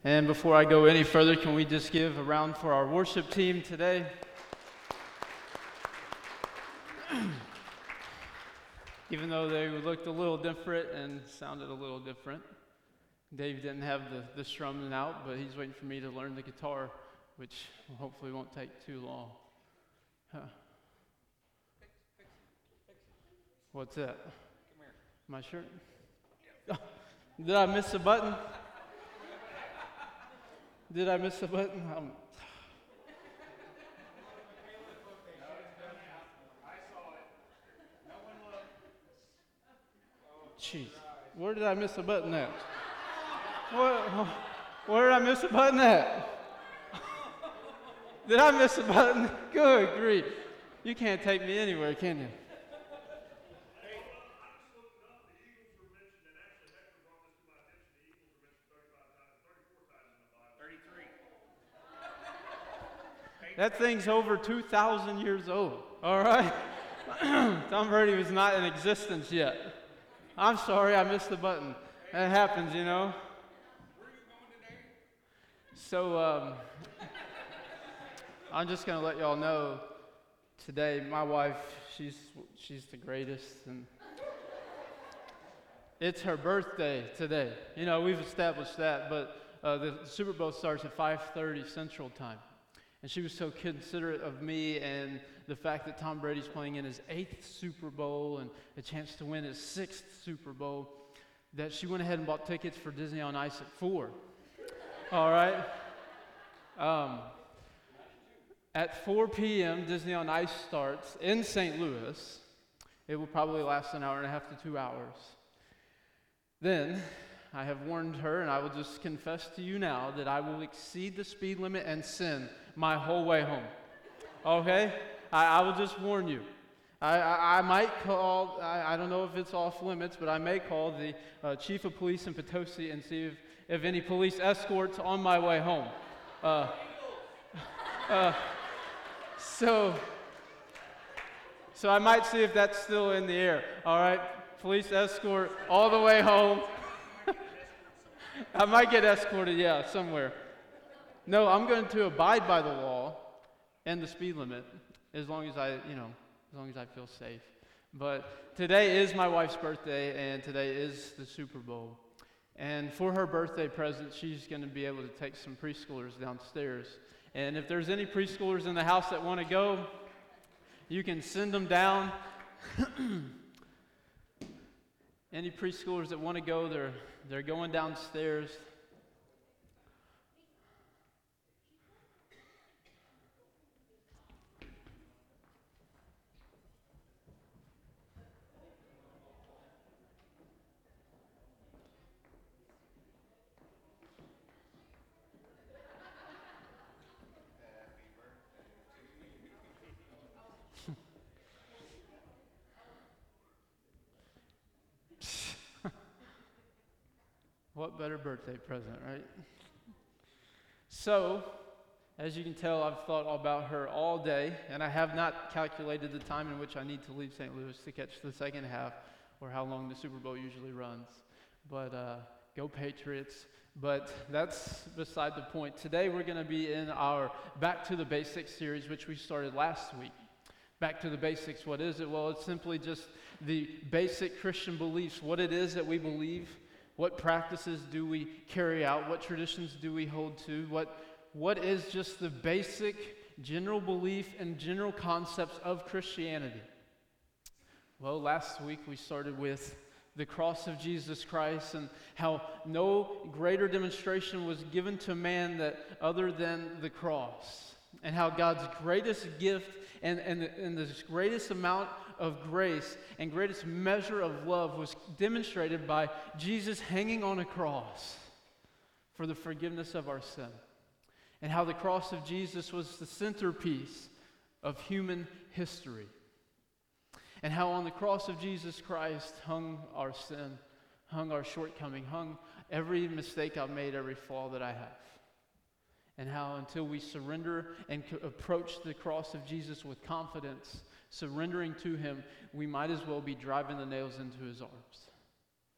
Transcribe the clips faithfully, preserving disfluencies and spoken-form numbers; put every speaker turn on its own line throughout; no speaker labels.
And before I go any further, can we just give a round for our worship team today? Even though they looked a little different and sounded a little different. Dave didn't have the, the strumming out, but he's waiting for me to learn the guitar, which hopefully won't take too long. Huh. What's that? Come here. My shirt? Oh, did I miss a button? Did I miss a button? Um, Jeez, where did I miss a button at? Where, where did I miss a button at? Did I miss a button? Good grief. You can't take me anywhere, can you? That thing's over two thousand years old, all right? Tom Brady was not in existence yet. I'm sorry, I missed the button. That happens, you know.
Where are you going today?
So um, I'm just going to let y'all know today, my wife, she's she's the greatest, and it's her birthday today. You know, we've established that, but uh, the Super Bowl starts at five thirty Central Time. And she was so considerate of me and the fact that Tom Brady's playing in his eighth Super Bowl and a chance to win his sixth Super Bowl that she went ahead and bought tickets for Disney on Ice at four. All right? Um, at four p.m., Disney on Ice starts in Saint Louis. It will probably last an hour and a half to two hours. Then I have warned her, and I will just confess to you now that I will exceed the speed limit and sin my whole way home. Okay? I, I will just warn you. I, I, I might call, I, I don't know if it's off limits, but I may call the uh, chief of police in Potosi and see if, if any police escorts on my way home. Uh, uh, so, so I might see if that's still in the air. All right? Police escort all the way home. I might get escorted, yeah, somewhere. No, I'm going to abide by the law and the speed limit as long as I, you know, as long as I feel safe. But today is my wife's birthday, and today is the Super Bowl. And for her birthday present, she's going to be able to take some preschoolers downstairs. And if there's any preschoolers in the house that want to go, you can send them down. Any preschoolers that want to go, they're they're going downstairs. What better birthday present, right? So, as you can tell, I've thought about her all day, and I have not calculated the time in which I need to leave Saint Louis to catch the second half, or how long the Super Bowl usually runs. But uh, go Patriots. But that's beside the point. Today we're going to be in our Back to the Basics series, which we started last week. Back to the basics, what is it? Well, it's simply just the basic Christian beliefs, what it is that we believe. What practices do we carry out? What traditions do we hold to? What, what is just the basic general belief and general concepts of Christianity? Well, last week we started with the cross of Jesus Christ and how no greater demonstration was given to man that other than the cross. And how God's greatest gift and, and, and the greatest amount of grace and greatest measure of love was demonstrated by Jesus hanging on a cross for the forgiveness of our sin. And how the cross of Jesus was the centerpiece of human history. And how on the cross of Jesus Christ hung our sin, hung our shortcoming, hung every mistake I've made, every flaw that I have. And how until we surrender and co- approach the cross of Jesus with confidence, surrendering to Him, we might as well be driving the nails into His arms.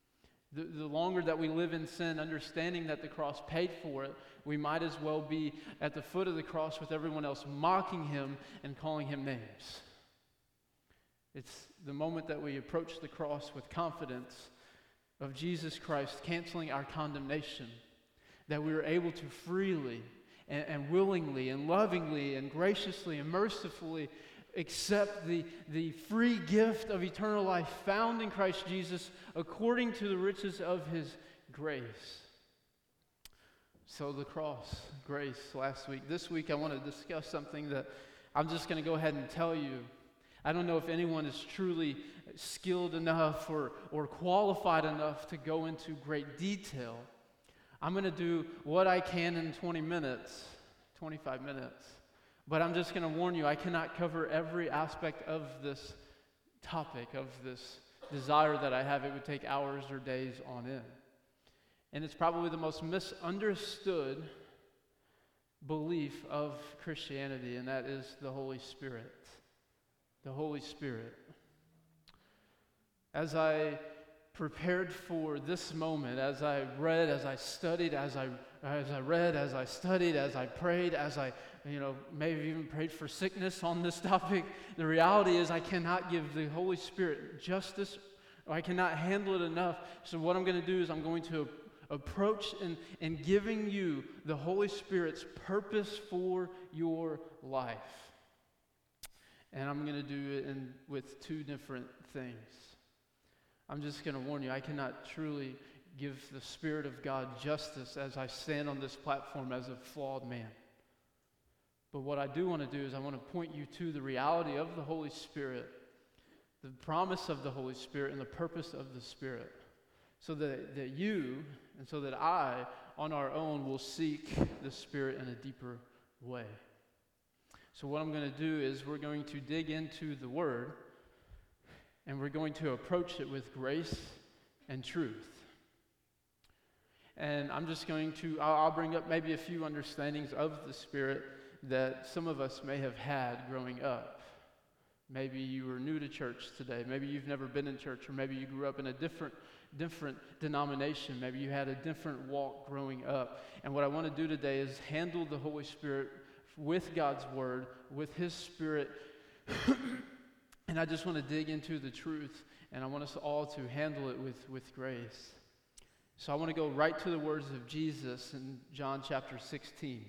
The, the longer that we live in sin, understanding that the cross paid for it, we might as well be at the foot of the cross with everyone else mocking him and calling him names. It's the moment that we approach the cross with confidence of Jesus Christ canceling our condemnation, that we are able to freely and, and willingly and lovingly and graciously and mercifully accept the, the free gift of eternal life found in Christ Jesus according to the riches of his grace. So the cross, grace, last week. This week I want to discuss something that I'm just going to go ahead and tell you. I don't know if anyone is truly skilled enough or, or qualified enough to go into great detail. I'm going to do what I can in twenty minutes, twenty-five minutes. But I'm just going to warn you, I cannot cover every aspect of this topic, of this desire that I have. It would take hours or days on end. And it's probably the most misunderstood belief of Christianity, and that is the Holy Spirit. The Holy Spirit. As I prepared for this moment, as I read, as I studied, as I as I read, as I studied, as I prayed, as I, you know, maybe even prayed for sickness on this topic, the reality is I cannot give the Holy Spirit justice, or I cannot handle it enough. So what I'm going to do is I'm going to approach in, in giving you the Holy Spirit's purpose for your life. And I'm going to do it in, with two different things. I'm just going to warn you, I cannot truly give the Spirit of God justice as I stand on this platform as a flawed man. But what I do want to do is I want to point you to the reality of the Holy Spirit, the promise of the Holy Spirit, and the purpose of the Spirit, so that, that you and so that I, on our own, will seek the Spirit in a deeper way. So what I'm going to do is we're going to dig into the Word, and we're going to approach it with grace and truth. And I'm just going to, I'll, I'll bring up maybe a few understandings of the Spirit that some of us may have had growing up. Maybe you were new to church today. Maybe you've never been in church, or maybe you grew up in a different different denomination. Maybe you had a different walk growing up. And what I want to do today is handle the Holy Spirit with God's Word, with His Spirit. And I just want to dig into the truth, and I want us all to handle it with, with grace. So I want to go right to the words of Jesus in John chapter sixteen.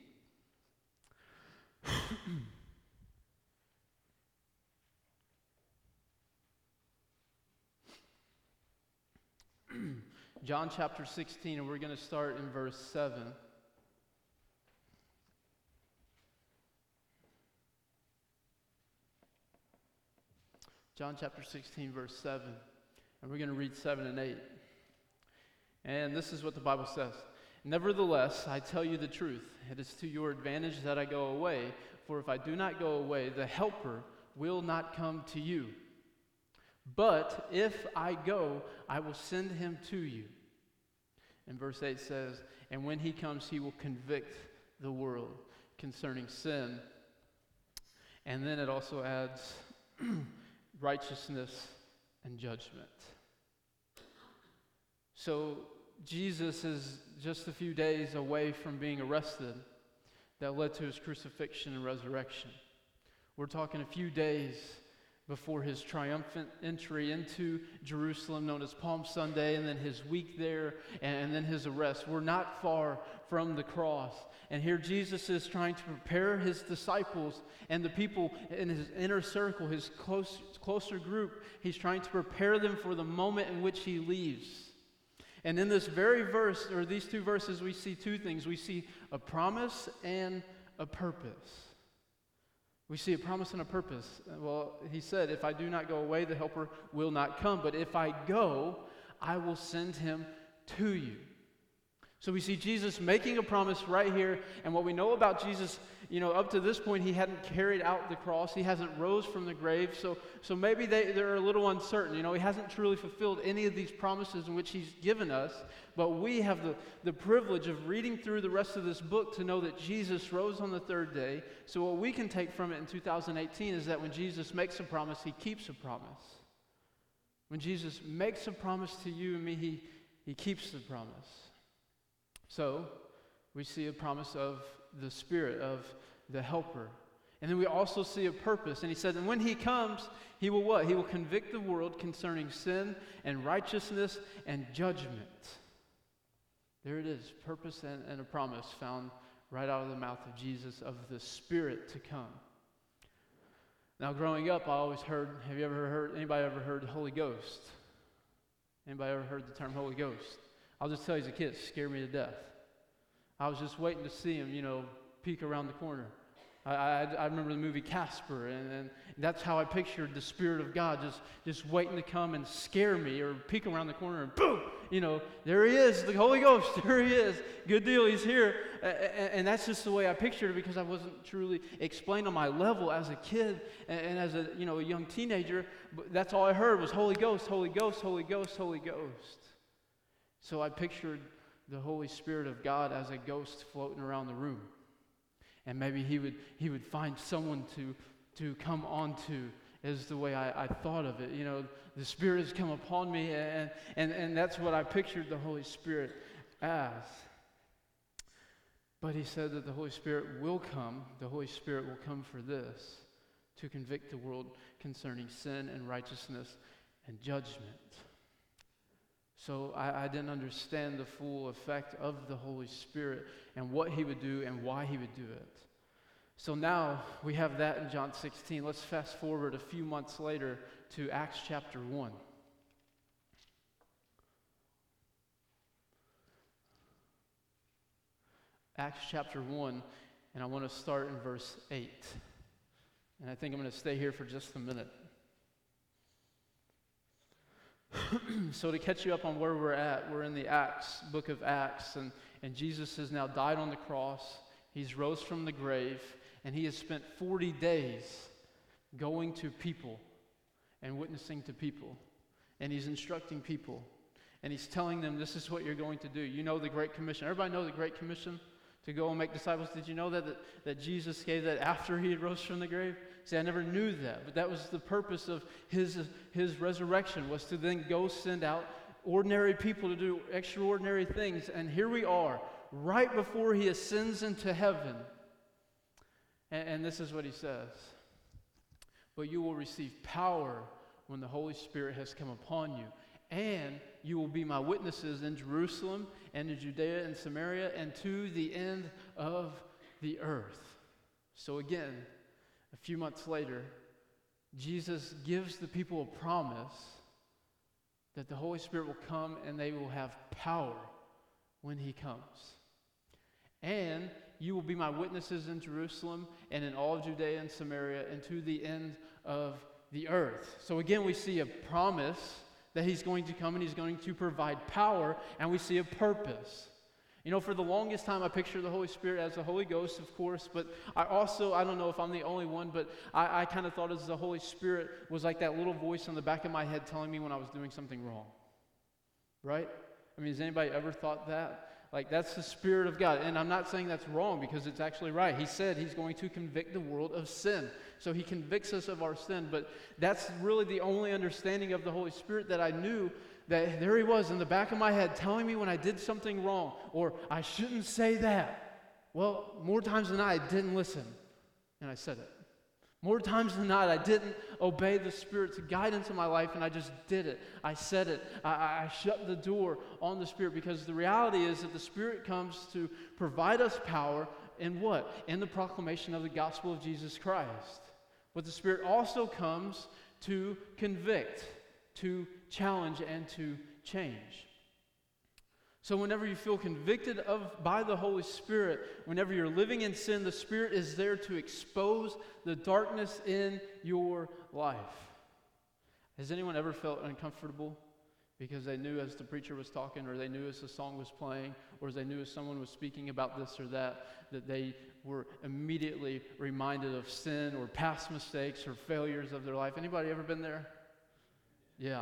John chapter sixteen, and we're going to start in verse seven. John chapter sixteen, verse seven. And we're going to read seven and eight. And this is what the Bible says. Nevertheless, I tell you the truth. It is to your advantage that I go away. For if I do not go away, the Helper will not come to you. But if I go, I will send him to you. And verse eight says, and when he comes, he will convict the world concerning sin. And then it also adds righteousness and judgment. So Jesus is just a few days away from being arrested that led to his crucifixion and resurrection. We're talking a few days before his triumphant entry into Jerusalem, known as Palm Sunday, and then his week there, and then his arrest. We're not far from the cross. And here Jesus is trying to prepare his disciples and the people in his inner circle, his close, closer group. He's trying to prepare them for the moment in which he leaves. And in this very verse, or these two verses, we see two things. We see a promise and a purpose. We see a promise and a purpose. Well, he said, if I do not go away, the Helper will not come. But if I go, I will send him to you. So we see Jesus making a promise right here. And what we know about Jesus, you know, up to this point, he hadn't carried out the cross. He hasn't rose from the grave. So so maybe they, they're a little uncertain. You know, he hasn't truly fulfilled any of these promises in which he's given us. But we have the, the privilege of reading through the rest of this book to know that Jesus rose on the third day. So what we can take from it in two thousand eighteen is that when Jesus makes a promise, he keeps a promise. When Jesus makes a promise to you and me, he He keeps the promise. So, we see a promise of the Spirit, of the Helper. And then we also see a purpose. And he said, and when he comes, he will what? He will convict the world concerning sin and righteousness and judgment. There it is, purpose and, and a promise found right out of the mouth of Jesus of the Spirit to come. Now, growing up, I always heard, have you ever heard, anybody ever heard Holy Ghost? Anybody ever heard the term Holy Ghost? I'll just tell you as a kid, it scared me to death. I was just waiting to see him, you know, peek around the corner. I, I, I remember the movie Casper, and, and that's how I pictured the Spirit of God, just, just waiting to come and scare me or peek around the corner and boom, you know, there he is, the Holy Ghost, there he is. Good deal, he's here. And, and that's just the way I pictured it because I wasn't truly explained on my level as a kid and, and as a, you know, a young teenager. But that's all I heard was Holy Ghost, Holy Ghost, Holy Ghost, Holy Ghost. So I pictured the Holy Spirit of God as a ghost floating around the room. And maybe he would he would find someone to to come onto is the way I, I thought of it. You know, the Spirit has come upon me, and, and, and that's what I pictured the Holy Spirit as. But he said that the Holy Spirit will come. The Holy Spirit will come for this, to convict the world concerning sin and righteousness and judgment. So I, I didn't understand the full effect of the Holy Spirit and what he would do and why he would do it. So now we have that in John sixteen. Let's fast forward a few months later to Acts chapter one. Acts chapter one, and I want to start in verse eight. And I think I'm going to stay here for just a minute. So to catch you up on where we're at, we're in the Acts, book of Acts, and, and Jesus has now died on the cross. He's rose from the grave, and he has spent forty days going to people and witnessing to people. And he's instructing people, and he's telling them, this is what you're going to do. You know the Great Commission. Everybody know the Great Commission? To go and make disciples. Did you know that, that that Jesus gave that after he had rose from the grave? See, I never knew that, but that was the purpose of his his resurrection, was to then go send out ordinary people to do extraordinary things. And here we are, right before he ascends into heaven. And, and this is what he says. But you will receive power when the Holy Spirit has come upon you. And you will be my witnesses in Jerusalem and in Judea and Samaria and to the end of the earth. So again, a few months later, Jesus gives the people a promise that the Holy Spirit will come and they will have power when he comes. And you will be my witnesses in Jerusalem and in all of Judea and Samaria and to the end of the earth. So again, we see a promise that he's going to come and he's going to provide power, and we see a purpose. You know, for the longest time, I picture the Holy Spirit as the Holy Ghost, of course, but I also, I don't know if I'm the only one, but I, I kind of thought as the Holy Spirit was like that little voice in the back of my head telling me when I was doing something wrong. Right? I mean, has anybody ever thought that? Like, that's the Spirit of God. And I'm not saying that's wrong, because it's actually right. He said he's going to convict the world of sin. So he convicts us of our sin. But that's really the only understanding of the Holy Spirit that I knew, that there he was in the back of my head telling me when I did something wrong, or I shouldn't say that. Well, more times than not, I didn't listen, and I said it. More times than not, I didn't obey the Spirit's guidance in my life, and I just did it. I said it. I, I shut the door on the Spirit, because the reality is that the Spirit comes to provide us power in what? In the proclamation of the gospel of Jesus Christ. But the Spirit also comes to convict, to challenge, and to change. So whenever you feel convicted of by the Holy Spirit, whenever you're living in sin, the Spirit is there to expose the darkness in your life. Has anyone ever felt uncomfortable because they knew as the preacher was talking, or they knew as the song was playing, or as they knew as someone was speaking about this or that, that they were immediately reminded of sin or past mistakes or failures of their life? Anybody ever been there? Yeah.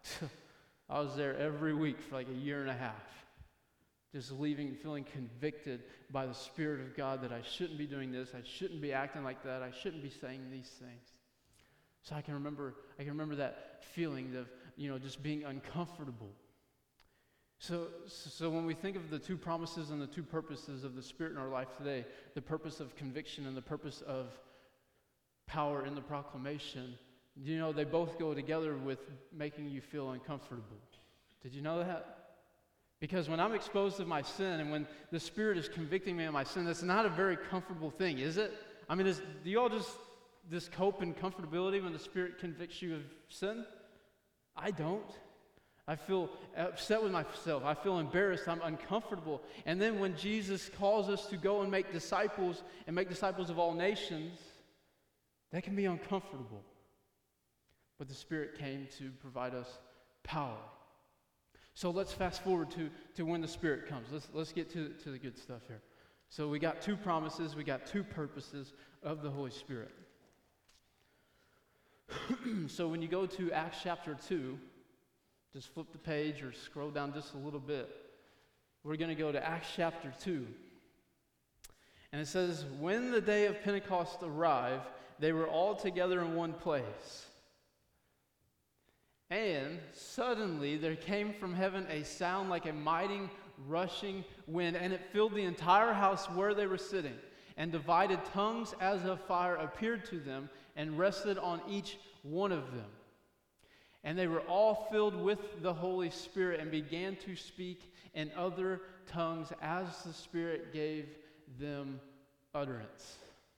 I was there every week for like a year and a half. Just leaving, feeling convicted by the Spirit of God that I shouldn't be doing this, I shouldn't be acting like that, I shouldn't be saying these things. So I can remember, I can remember that feeling of, you know, just being uncomfortable. So, so when we think of the two promises and the two purposes of the Spirit in our life today, the purpose of conviction and the purpose of power in the proclamation, you know, they both go together with making you feel uncomfortable. Did you know that? Because when I'm exposed to my sin and when the Spirit is convicting me of my sin, that's not a very comfortable thing, is it? I mean, is, do you all just, just cope in comfortability when the Spirit convicts you of sin? I don't. I feel upset with myself. I feel embarrassed. I'm uncomfortable. And then when Jesus calls us to go and make disciples and make disciples of all nations, that can be uncomfortable. But the Spirit came to provide us power. So let's fast forward to, to when the Spirit comes. Let's, let's get to, to the good stuff here. So we got two promises. We got two purposes of the Holy Spirit. So when you go to Acts chapter two, just flip the page or scroll down just a little bit. We're going to go to Acts chapter two. And it says, when the day of Pentecost arrived, they were all together in one place. And suddenly there came from heaven a sound like a mighty rushing wind, and it filled the entire house where they were sitting. And divided tongues as of fire appeared to them and rested on each one of them. And they were all filled with the Holy Spirit and began to speak in other tongues as the Spirit gave them utterance.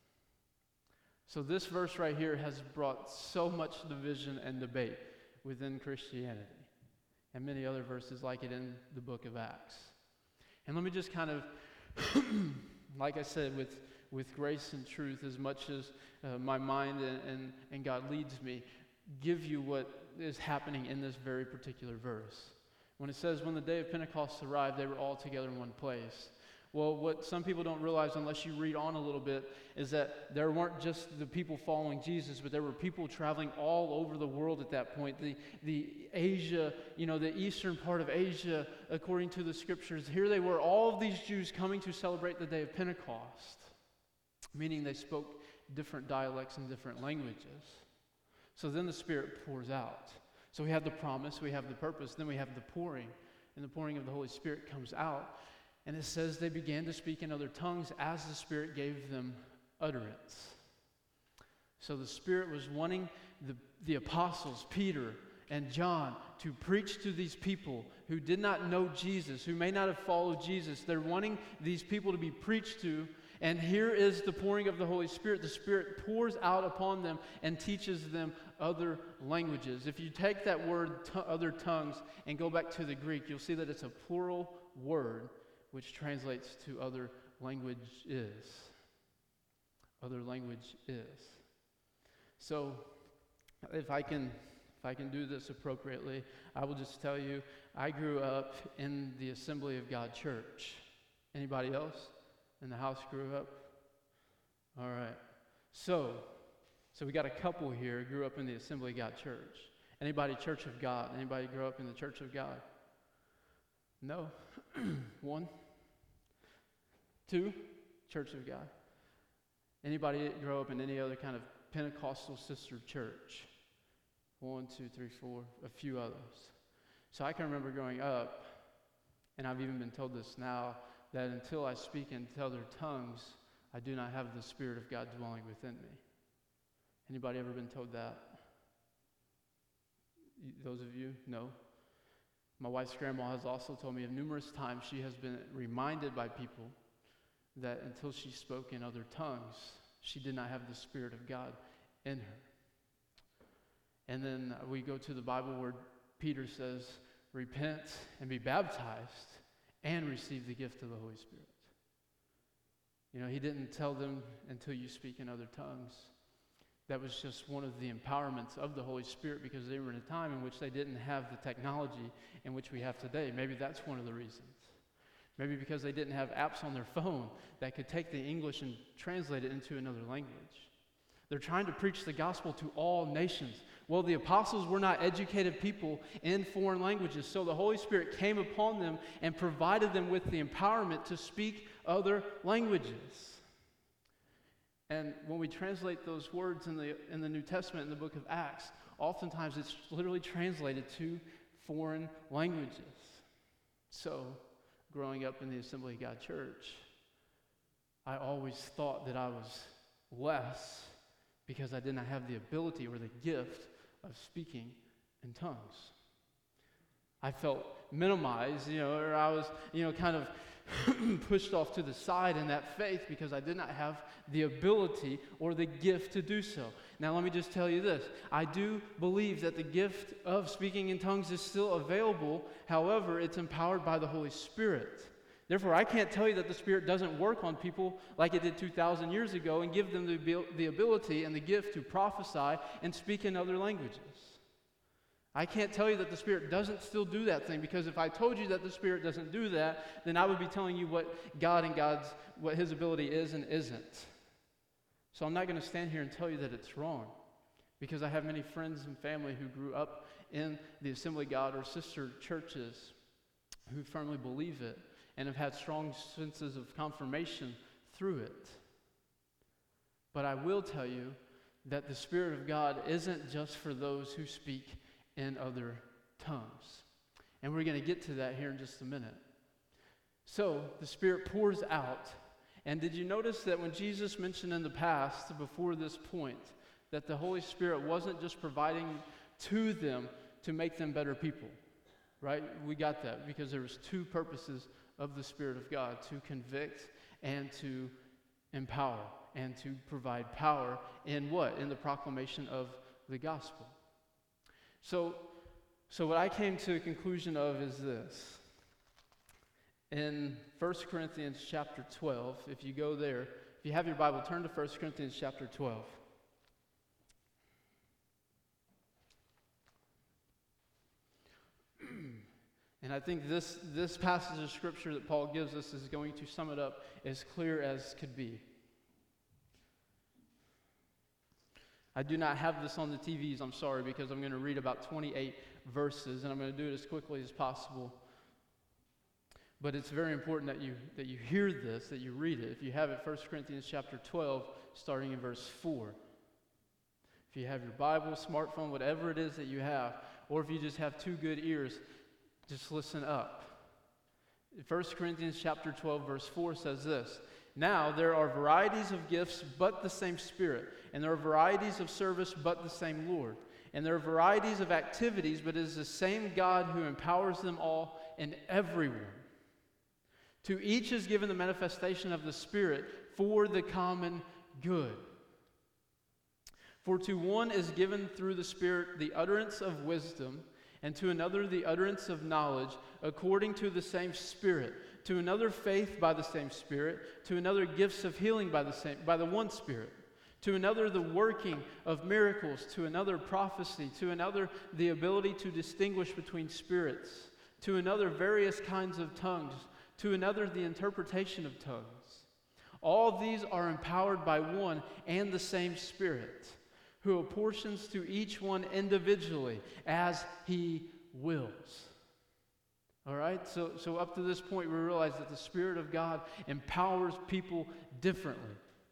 So this verse right here has brought so much division and debate within Christianity, and many other verses like it in the book of Acts. And let me just kind of, like I said, with, with grace and truth, as much as uh, my mind and, and, and God leads me, give you what is happening in this very particular verse. When it says, when the day of Pentecost arrived, they were all together in one place. Well, what some people don't realize unless you read on a little bit is that there weren't just the people following Jesus, but there were people traveling all over the world at that point. The, the Asia, you know, the eastern part of Asia, according to the scriptures, here they were, all of these Jews coming to celebrate the day of Pentecost, meaning they spoke different dialects and different languages. So then the Spirit pours out. So we have the promise, we have the purpose, then we have the pouring. And the pouring of the Holy Spirit comes out. And it says they began to speak in other tongues as the Spirit gave them utterance. So the Spirit was wanting the, the apostles, Peter and John, to preach to these people who did not know Jesus, who may not have followed Jesus. They're wanting these people to be preached to. And here is the pouring of the Holy Spirit. The Spirit pours out upon them and teaches them other languages. If you take that word, t- other tongues, and go back to the Greek, you'll see that it's a plural word, which translates to other language is. Other language is. So, if I can, if I can do this appropriately, I will just tell you, I grew up in the Assembly of God Church. Anybody else in the house grew up? All right. So, so we got a couple here who grew up in the Assembly of God Church. Anybody Church of God? Anybody grow up in the Church of God? No. One. Two, Church of God. Anybody grow up in any other kind of Pentecostal sister church? One, two, three, four, a few others. So I can remember growing up, and I've even been told this now, that until I speak in other tongues, I do not have the Spirit of God dwelling within me. Anybody ever been told that? Those of you? No. My wife's grandma has also told me of numerous times she has been reminded by people that until she spoke in other tongues, she did not have the Spirit of God in her. And then we go to the Bible where Peter says, repent and be baptized and receive the gift of the Holy Spirit. You know, he didn't tell them until you speak in other tongues. That was just one of the empowerments of the Holy Spirit because they were in a time in which they didn't have the technology in which we have today. Maybe that's one of the reasons. Maybe because they didn't have apps on their phone that could take the English and translate it into another language. They're trying to preach the gospel to all nations. Well, the apostles were not educated people in foreign languages, so the Holy Spirit came upon them and provided them with the empowerment to speak other languages. And when we translate those words in the in the New Testament, in the book of Acts, oftentimes it's literally translated to foreign languages. So, growing up in the Assembly of God Church, I always thought that I was less because I did not have the ability or the gift of speaking in tongues. I felt minimized, you know, or I was, you know, kind of pushed off to the side in that faith because I did not have the ability or the gift to do so. Now, let me just tell you this. I do believe that the gift of speaking in tongues is still available. However, it's empowered by the Holy Spirit. Therefore, I can't tell you that the Spirit doesn't work on people like it did two thousand years ago and give them the, the ability and the gift to prophesy and speak in other languages. I can't tell you that the Spirit doesn't still do that thing, because if I told you that the Spirit doesn't do that, then I would be telling you what God and God's, what His ability is and isn't. So I'm not going to stand here and tell you that it's wrong, because I have many friends and family who grew up in the Assembly of God or sister churches who firmly believe it and have had strong senses of confirmation through it. But I will tell you that the Spirit of God isn't just for those who speak in other tongues. And we're going to get to that here in just a minute. So, the Spirit pours out. And did you notice that when Jesus mentioned in the past, before this point, that the Holy Spirit wasn't just providing to them to make them better people? Right? We got that because there was two purposes of the Spirit of God: to convict and to empower, and to provide power in what? In the proclamation of the gospel. So, so what I came to a conclusion of is this. In First Corinthians chapter twelve, if you go there, if you have your Bible, turn to First Corinthians chapter twelve. And I think this, this passage of Scripture that Paul gives us is going to sum it up as clear as could be. I do not have this on the T Vs, I'm sorry, because I'm going to read about twenty-eight verses, and I'm going to do it as quickly as possible. But it's very important that you that you hear this, that you read it. If you have it, First Corinthians chapter twelve, starting in verse four. If you have your Bible, smartphone, whatever it is that you have, or if you just have two good ears, just listen up. First Corinthians chapter twelve, verse four says this: "Now there are varieties of gifts, but the same Spirit. And there are varieties of service, but the same Lord. And there are varieties of activities, but it is the same God who empowers them all and everyone. To each is given the manifestation of the Spirit for the common good. For to one is given through the Spirit the utterance of wisdom, and to another the utterance of knowledge, according to the same Spirit. To another faith by the same Spirit. To another gifts of healing by the same by the one Spirit. To another the working of miracles. To another prophecy. To another the ability to distinguish between spirits. To another various kinds of tongues. To another the interpretation of tongues. All these are empowered by one and the same Spirit, who apportions to each one individually as He wills." All right? So, so up to this point, we realize that the Spirit of God empowers people differently.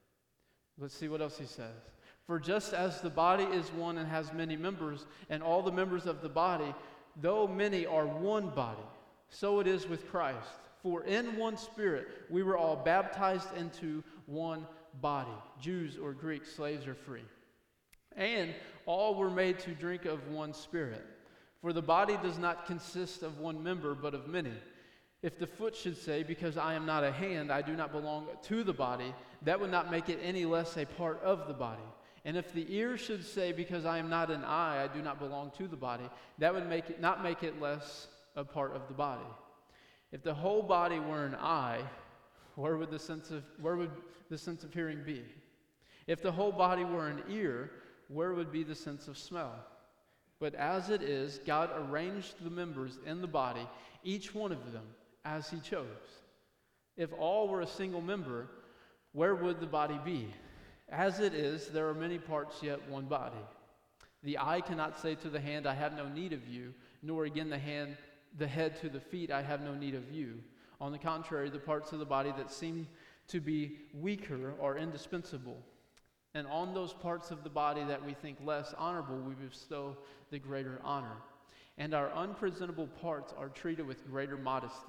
Let's see what else he says. "For just as the body is one and has many members, and all the members of the body, though many, are one body, so it is with Christ. For in one Spirit we were all baptized into one body, Jews or Greeks, slaves or free. And all were made to drink of one Spirit. For the body does not consist of one member, but of many. If the foot should say, because I am not a hand, I do not belong to the body, that would not make it any less a part of the body. And if the ear should say, because I am not an eye, I do not belong to the body, that would make it not make it less a part of the body. If the whole body were an eye, where would the sense of where would the sense of hearing be? If the whole body were an ear, where would be the sense of smell? But as it is, God arranged the members in the body, each one of them, as He chose. If all were a single member, where would the body be? As it is, there are many parts, yet one body. The eye cannot say to the hand, I have no need of you, nor again the hand, the head to the feet, I have no need of you. On the contrary, the parts of the body that seem to be weaker are indispensable. And on those parts of the body that we think less honorable, we bestow the greater honor. and our unpresentable parts are treated with greater modesty,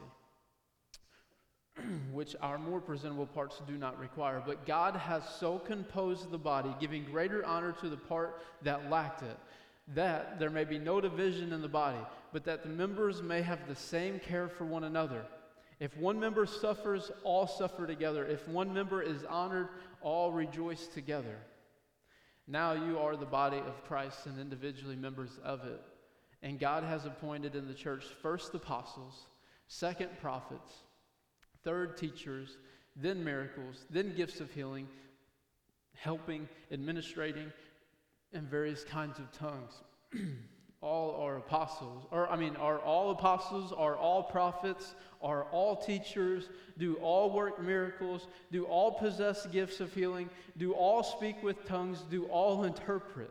which our more presentable parts do not require. But God has so composed the body, giving greater honor to the part that lacked it, that there may be no division in the body, but that the members may have the same care for one another. If one member suffers, all suffer together. If one member is honored, all rejoice together. Now you are the body of Christ and individually members of it. And God has appointed in the church first apostles, second prophets, third teachers, then miracles, then gifts of healing, helping, administrating, and various kinds of tongues. All are apostles, or I mean, are all apostles, are all prophets, are all teachers, do all work miracles, do all possess gifts of healing, do all speak with tongues, do all interpret.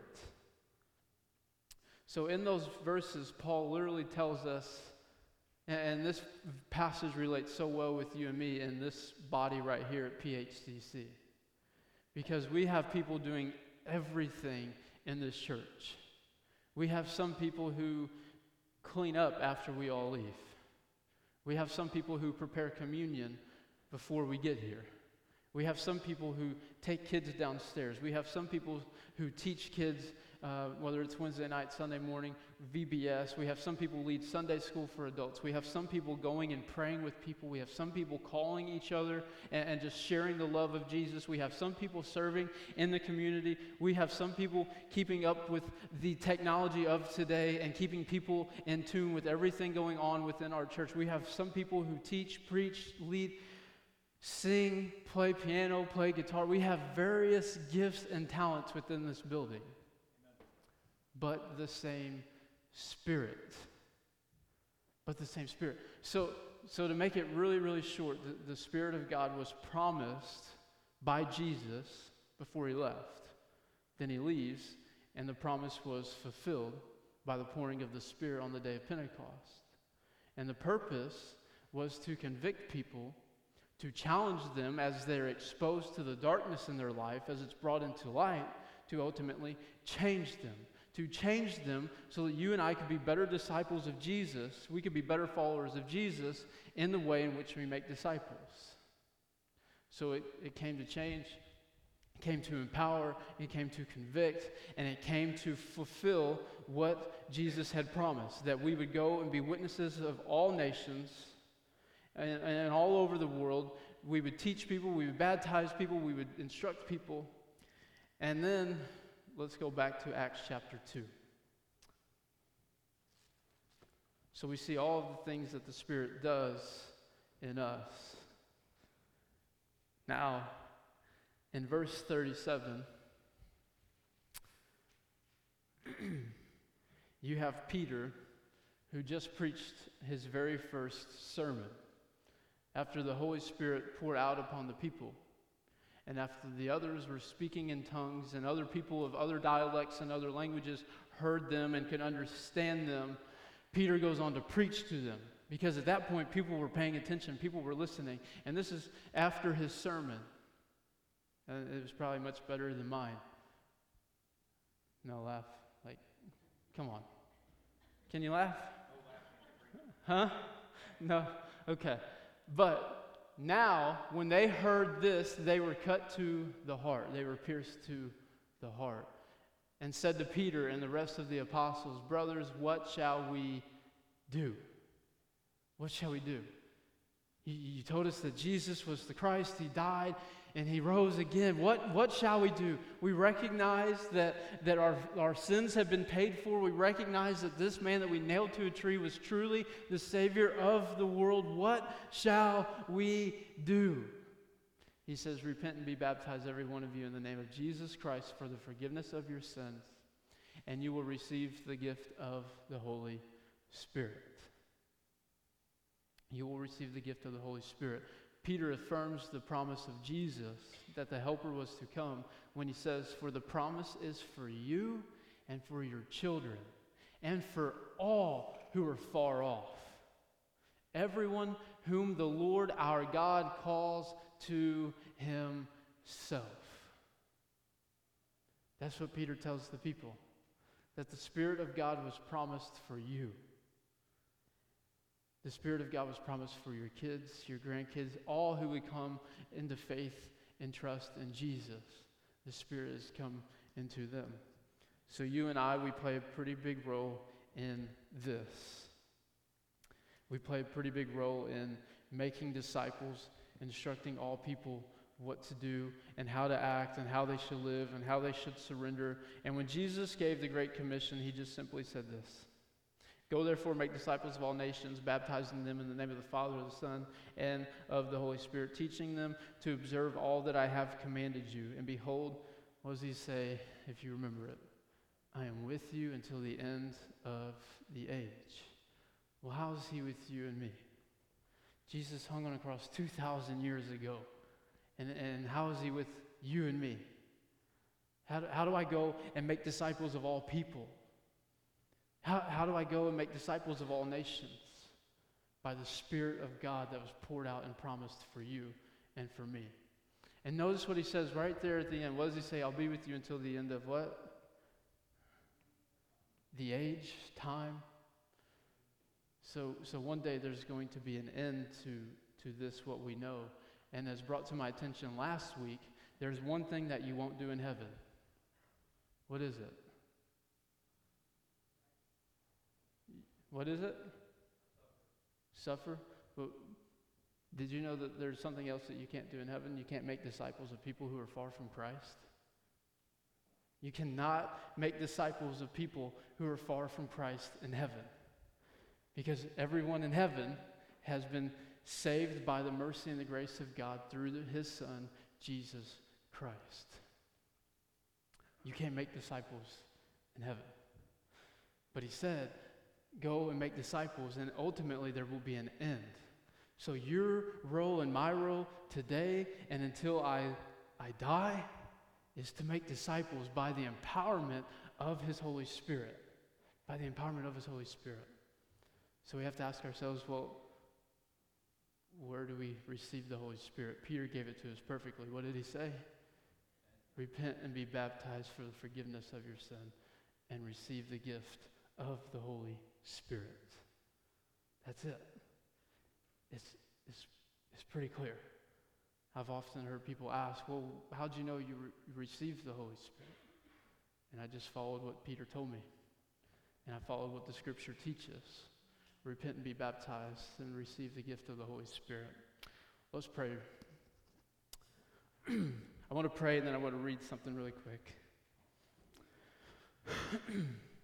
So in those verses, Paul literally tells us, and this passage relates so well with you and me in this body right here at P H C C. Because we have people doing everything in this church. We have some people who clean up after we all leave. We have some people who prepare communion before we get here. We have some people who take kids downstairs. We have some people who teach kids, uh, whether it's Wednesday night, Sunday morning, V B S. We have some people lead Sunday school for adults. We have some people going and praying with people. We have some people calling each other and, and just sharing the love of Jesus. We have some people serving in the community. We have some people keeping up with the technology of today and keeping people in tune with everything going on within our church. We have some people who teach, preach, lead, sing, play piano, play guitar. We have various gifts and talents within this building. But the same Spirit. But the same Spirit. So, so to make it really, really short, the, the Spirit of God was promised by Jesus before he left. Then he leaves, and the promise was fulfilled by the pouring of the Spirit on the day of Pentecost. And the purpose was to convict people, to challenge them as they're exposed to the darkness in their life, as it's brought into light, to ultimately change them. To change them so that you and I could be better disciples of Jesus. We could be better followers of Jesus in the way in which we make disciples. So it, it came to change, it came to empower, it came to convict, and it came to fulfill what Jesus had promised, that we would go and be witnesses of all nations and, and all over the world. We would teach people, we would baptize people, we would instruct people, and then let's go back to Acts chapter two. So we see all of the things that the Spirit does in us. Now, in verse thirty-seven, you have Peter, who just preached his very first sermon after the Holy Spirit poured out upon the people. And after the others were speaking in tongues and other people of other dialects and other languages heard them and could understand them, Peter goes on to preach to them. Because at that point, people were paying attention, people were listening. And this is after his sermon. And it was probably much better than mine. No, laugh. Like, come on. Can you laugh? Huh? No? Okay. But now, when they heard this, they were cut to the heart. They were pierced to the heart. And said to Peter and the rest of the apostles, "Brothers, what shall we do?" What shall we do? You, you told us that Jesus was the Christ. He died and he rose again. What, what shall we do? We recognize that, that our, our sins have been paid for. We recognize that this man that we nailed to a tree was truly the Savior of the world. What shall we do? He says, "Repent and be baptized, every one of you, in the name of Jesus Christ for the forgiveness of your sins, and you will receive the gift of the Holy Spirit." You will receive the gift of the Holy Spirit. Peter affirms the promise of Jesus that the Helper was to come when he says, "For the promise is for you and for your children and for all who are far off, everyone whom the Lord our God calls to himself." That's what Peter tells the people, that the Spirit of God was promised for you. The Spirit of God was promised for your kids, your grandkids, all who would come into faith and trust in Jesus. The Spirit has come into them. So you and I, we play a pretty big role in this. We play a pretty big role in making disciples, instructing all people what to do and how to act and how they should live and how they should surrender. And when Jesus gave the Great Commission, he just simply said this: Go therefore, make disciples of all nations, baptizing them in the name of the Father, the Son, and of the Holy Spirit, teaching them to observe all that I have commanded you. And behold, what does he say, if you remember it? I am with you until the end of the age. Well, how is he with you and me? Jesus hung on a cross two thousand years ago. And, and how is he with you and me? How do, how do I go and make disciples of all people? How, how do I go and make disciples of all nations? By the Spirit of God that was poured out and promised for you and for me. And notice what he says right there at the end. What does he say? I'll be with you until the end of what? The age, time. So, so one day there's going to be an end to, to this, what we know. And as brought to my attention last week, there's one thing that you won't do in heaven. What is it? What is it? Suffer. But did you know that there's something else that you can't do in heaven? You can't make disciples of people who are far from Christ. You cannot make disciples of people who are far from Christ in heaven. Because everyone in heaven has been saved by the mercy and the grace of God through the, his Son, Jesus Christ. You can't make disciples in heaven. But he said, go and make disciples, and ultimately there will be an end. So your role and my role today and until I, I die is to make disciples by the empowerment of his Holy Spirit. By the empowerment of his Holy Spirit. So we have to ask ourselves, well, where do we receive the Holy Spirit? Peter gave it to us perfectly. What did he say? Repent and be baptized for the forgiveness of your sin and receive the gift of the Holy Spirit. That's it. It's, it's, it's pretty clear. I've often heard people ask, well, how'd you know you, re- you received the Holy Spirit? And I just followed what Peter told me. And I followed what the Scripture teaches. Repent and be baptized and receive the gift of the Holy Spirit. Let's pray. I want to pray and then I want to read something really quick.